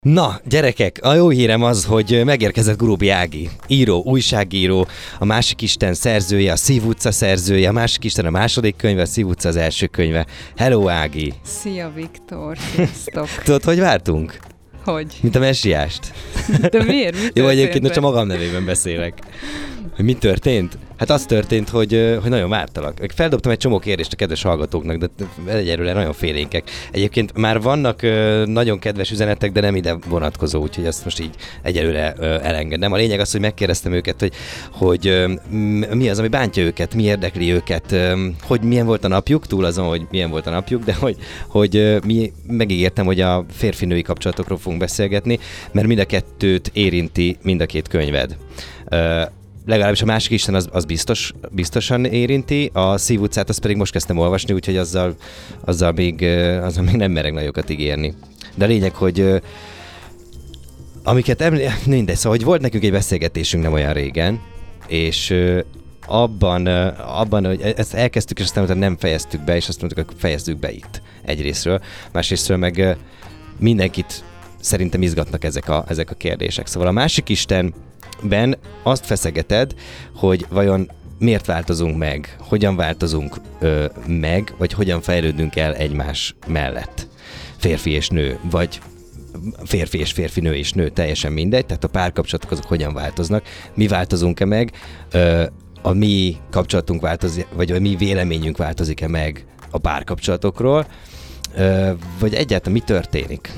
Na, gyerekek, a jó hírem az, hogy megérkezett Gurubi Ági, író, újságíró, a Másik Isten szerzője, a Szív utca szerzője, a Másik Isten a második könyve, a Szív utca az első könyve. Hello, Ági! Szia, Viktor! Sziasztok! Tudod, hogy vártunk? Hogy? Mint a messiást. De miért? Mi Jó, egyébként csak magam nevében beszélek. Hogy mi történt? Hát az történt, hogy nagyon vártalak. Feldobtam egy csomó kérdést a kedves hallgatóknak, de egyelőre nagyon félénkek. Egyébként már vannak nagyon kedves üzenetek, de nem ide vonatkozó, úgyhogy azt most így egyelőre elengedem. A lényeg az, hogy megkérdeztem őket, hogy mi az, ami bántja őket, mi érdekli őket, hogy milyen volt a napjuk, túl azon, hogy milyen volt a napjuk, de hogy mi megígértem, hogy a férfi-női kapcsolatokról fogunk beszélgetni, mert mind a kettőt érinti mind a két könyved. Legalábbis a Másik Isten az biztosan érinti, a Szív utcát azt pedig most kezdtem olvasni, úgyhogy azzal még nem merek nagyokat ígérni. De a lényeg, hogy amiket mindegy, szóval, hogy volt nekünk egy beszélgetésünk nem olyan régen, és abban, hogy ezt elkezdtük, és aztán nem fejeztük be, és azt mondtuk, hogy fejezzük be itt egyrésztről. Másrésztről meg mindenkit szerintem izgatnak ezek a kérdések. Szóval a Másik Istenben azt feszegeted, hogy vajon miért változunk meg, hogyan változunk meg, vagy hogyan fejlődünk el egymás mellett. Férfi és nő, vagy férfi és férfi, nő és nő, teljesen mindegy, tehát a párkapcsolatok azok hogyan változnak, mi változunk-e meg, a mi kapcsolatunk változik, vagy a mi véleményünk változik-e meg a párkapcsolatokról, vagy egyáltalán mi történik?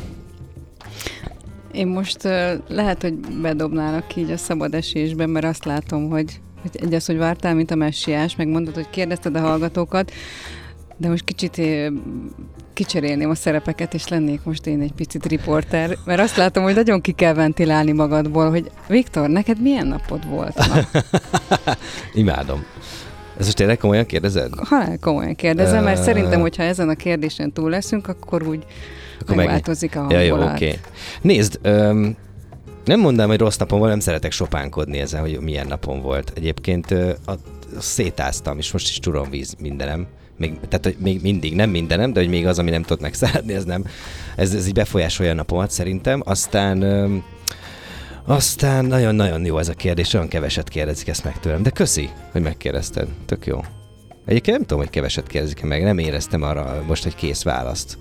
Én most lehet, hogy bedobnálok így a szabad esésben, mert azt látom, hogy egyes, hogy vártál, mint a messiás, meg mondod, hogy kérdezted a hallgatókat, de most kicsit kicserélném a szerepeket, és lennék most én egy picit riporter, mert azt látom, hogy nagyon ki kell ventilálni magadból, hogy Viktor, neked milyen napod volt ma? Imádom. Ez most tényleg komolyan kérdezed? Ha komolyan kérdezem, mert szerintem, hogyha ezen a kérdésen túl leszünk, akkor úgy megváltozik a hangulat. Ja, jó, oké. Nézd, nem mondanám, hogy rossz napom volt, nem szeretek sopánkodni ezen, hogy milyen napom volt. Egyébként szétáztam, és most is turomvíz mindenem. Tehát, hogy még mindig, nem mindenem, de hogy még az, ami nem tudott megszállni, ez így befolyásolja a napomat szerintem. Aztán nagyon-nagyon jó ez a kérdés, olyan keveset kérdezik ezt meg tőlem. De köszi, hogy megkérdezted. Tök jó. Egyébként nem tudom, hogy keveset kérdezik meg, nem éreztem arra most egy kész választ.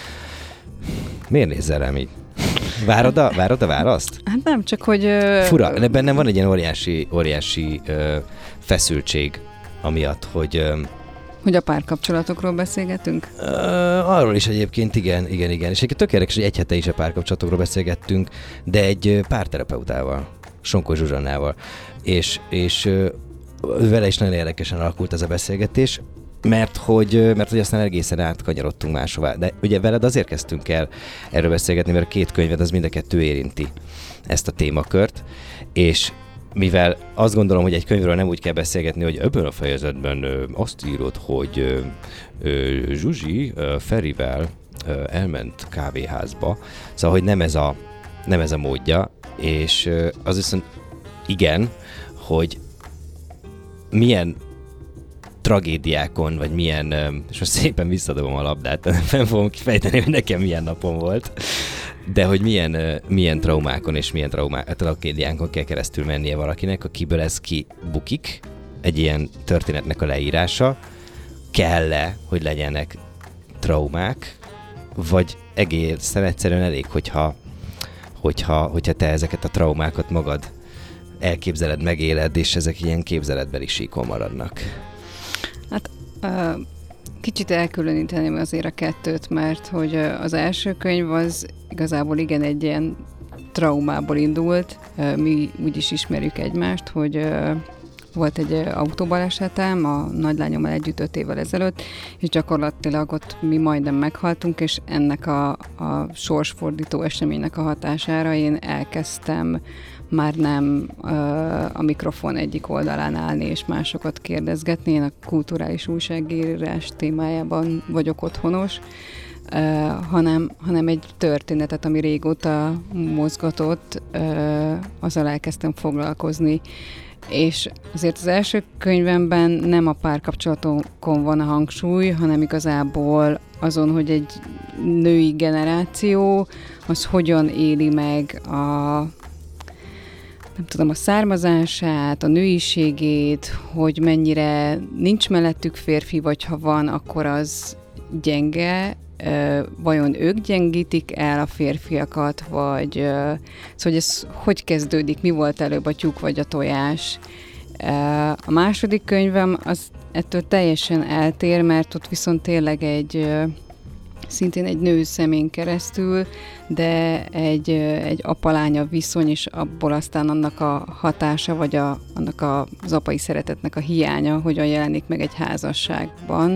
Miért nézzel rám így? Várod a választ? Hát nem, csak hogy... Fura, bennem van egy ilyen óriási feszültség, amiatt, hogy... Hogy a párkapcsolatokról beszélgetünk? Arról is egyébként, igen. És egyébként tök érdekes, hogy egy hete is a párkapcsolatokról beszélgettünk, de egy párterapeutával, Sonkó Zsuzsannával. És vele is nagyon érdekesen alakult ez a beszélgetés, mert hogy aztán egészen átkanyarodtunk máshová. De ugye veled azért kezdtünk el erről beszélgetni, mert a két könyved az mind a kettő érinti ezt a témakört, és mivel azt gondolom, hogy egy könyvről nem úgy kell beszélgetni, hogy ebben a fejezetben azt írod, hogy Zsuzsi Ferivel elment kávéházba, szóval, hogy nem ez a módja, és az viszont igen, hogy milyen tragédiákon, vagy milyen, és most szépen visszadobom a labdát, fenn fogom kifejteni, hogy nekem milyen napom volt, de hogy milyen traumákon és milyen tragédiánkon kell keresztül mennie valakinek, akiből ez kibukik, egy ilyen történetnek a leírása, kell-e, hogy legyenek traumák, vagy egészen egyszerűen elég, hogyha te ezeket a traumákat magad elképzeled, megéled, és ezek ilyen képzeletbeli síkon maradnak. Hát kicsit elkülöníteném azért a kettőt, mert hogy az első könyv az igazából igen egy ilyen traumából indult. Mi úgy is ismerjük egymást, hogy volt egy autóbalesetem a nagylányommal együtt 5 évvel ezelőtt, és gyakorlatilag ott mi majdnem meghaltunk, és ennek a sorsfordító eseménynek a hatására én elkezdtem már nem a mikrofon egyik oldalán állni és másokat kérdezgetni. Én a kulturális újságírás témájában vagyok otthonos, hanem egy történetet, ami régóta mozgatott, azzal elkezdtem foglalkozni. És azért az első könyvemben nem a párkapcsolatokon van a hangsúly, hanem igazából azon, hogy egy női generáció az hogyan éli meg nem tudom, a származását, a nőiségét, hogy mennyire nincs mellettük férfi, vagy ha van, akkor az gyenge, vajon ők gyengítik el a férfiakat, vagy szóval, hogy ez hogy kezdődik, mi volt előbb, a tyúk vagy a tojás. A második könyvem az ettől teljesen eltér, mert ott viszont tényleg szintén egy nő szemén keresztül, de egy apa-lánya viszony, és abból aztán annak a hatása, vagy annak az apai szeretetnek a hiánya, hogyan jelenik meg egy házasságban.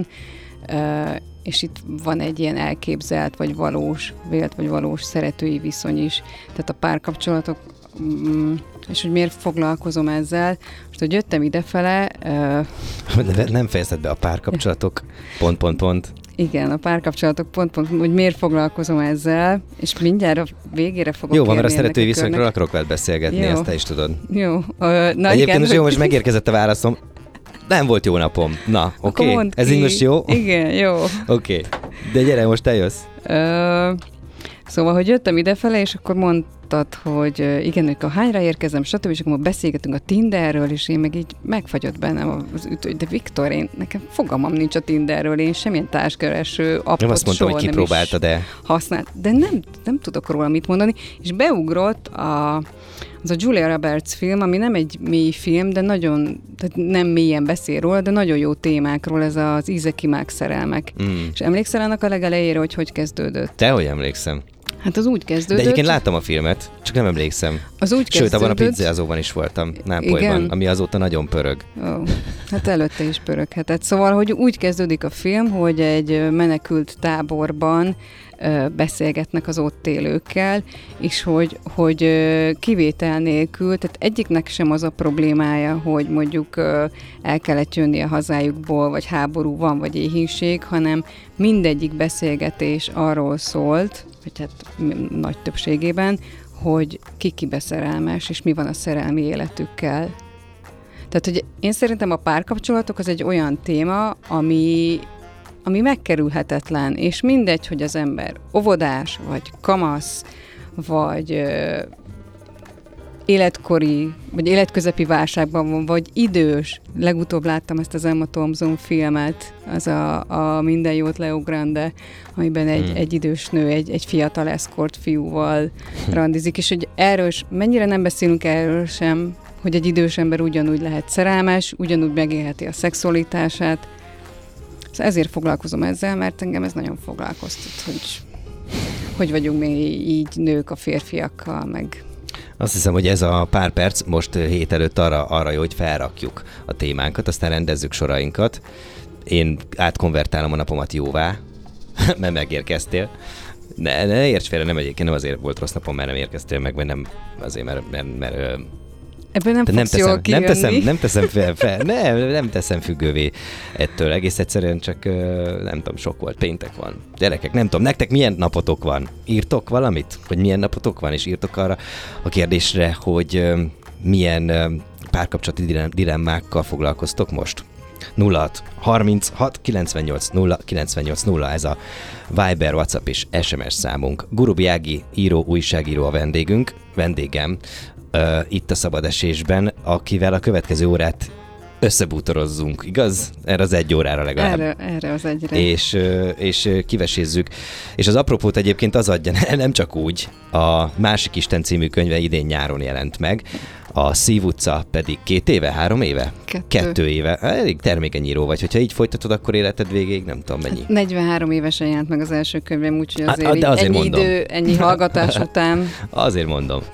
És itt van egy ilyen elképzelt, vagy valós, vélt, vagy valós szeretői viszony is. Tehát a párkapcsolatok, és hogy miért foglalkozom ezzel. Most, hogy jöttem idefele... Nem fejezted be a párkapcsolatok, ... Igen, a párkapcsolatok, hogy miért foglalkozom ezzel, és mindjárt a végére fogok Jó van, mert a szeretői viszonyról akarok veled beszélgetni, ezt te is tudod. Jó. Egyébként most jó, most megérkezett a válaszom. Nem volt jó napom. Na, oké. Ez így most jó? Igen, jó. Oké. De gyere, most te jössz. Szóval, hogy jöttem idefele, és akkor mondtad, hogy igen, hogy hányra érkezem, stb. És akkor beszélgetünk a Tinderről, és én meg így megfagyott bennem az ütő, de Viktor, nekem fogalmam nincs a Tinderről, én semmilyen társkereső appot nem azt mondtam, hogy kipróbáltad, de használt, de nem tudok róla mit mondani, és beugrott az a Julia Roberts film, ami nem egy mély film, de nagyon, tehát nem mélyen beszél róla, de nagyon jó témákról, ez az Ízekimák szerelmek. És emlékszel annak a legelejére, hogy kezdődött? Tehogy emlékszem. Hát az úgy kezdődött. De egyébként láttam a filmet, csak nem emlékszem. Az úgy Sőt, abban a pizzázóban is voltam, Nápolyban, ami azóta nagyon pörög. Hát előtte is pöröghetett. Szóval, hogy úgy kezdődik a film, hogy egy menekült táborban beszélgetnek az ott élőkkel, és hogy kivétel nélkül, tehát egyiknek sem az a problémája, hogy mondjuk el kellett jönni a hazájukból, vagy háború van, vagy éhínség, hanem mindegyik beszélgetés arról szólt, vagy hát nagy többségében, hogy ki szerelmes, és mi van a szerelmi életükkel. Tehát, hogy én szerintem a párkapcsolatok az egy olyan téma, ami megkerülhetetlen, és mindegy, hogy az ember óvodás, vagy kamasz, vagy életkori, vagy életközepi válságban van, vagy idős. Legutóbb láttam ezt az Emma Thompson filmet, az a Minden jót Leo Grande, amiben egy idős nő, egy fiatal eszkort fiúval randizik, és hogy erről, mennyire nem beszélünk erről sem, hogy egy idős ember ugyanúgy lehet szerelmes, ugyanúgy megélheti a szexualitását. Szóval ezért foglalkozom ezzel, mert engem ez nagyon foglalkoztat, hogy vagyunk mi így nők a férfiakkal, meg... Azt hiszem, hogy ez a pár perc most hét előtt arra jó, hogy felrakjuk a témánkat, aztán rendezzük sorainkat. Én átkonvertálom a napomat jóvá, mert megérkeztél. Ne érts félre, nem egyébként, nem azért volt rossz napom, mert nem érkeztél meg, vagy nem azért, mert ebből nem fogsz jól kijönni. Nem teszem függővé ettől. Egész egyszerűen csak, nem tudom, sok volt. Péntek van. Gyerekek, nem tudom, nektek milyen napotok van? Írtok valamit? Hogy milyen napotok van? És írtok arra a kérdésre, hogy milyen párkapcsolati dilemmákkal foglalkoztok most? 06 36 98 0 98 0, ez a Viber, WhatsApp és SMS számunk. Gurubi Ági író, újságíró a vendégem, itt a Szabad Esésben, akivel a következő órát összebútorozzunk, igaz? Erre az egy órára legalább. Erre az egyre. És kivesézzük. És az apropót egyébként az adja, nem csak úgy, a Másik Isten című könyve idén nyáron jelent meg, a Szív utca pedig 2 éve, 3 éve? 2 éve. Elég termékeny író vagy. Hogyha így folytatod, akkor életed végéig nem tudom mennyi. 43 évesen jelent meg az első könyvem, úgyhogy azért ennyi idő, ennyi hallgatás után. Azért mondom.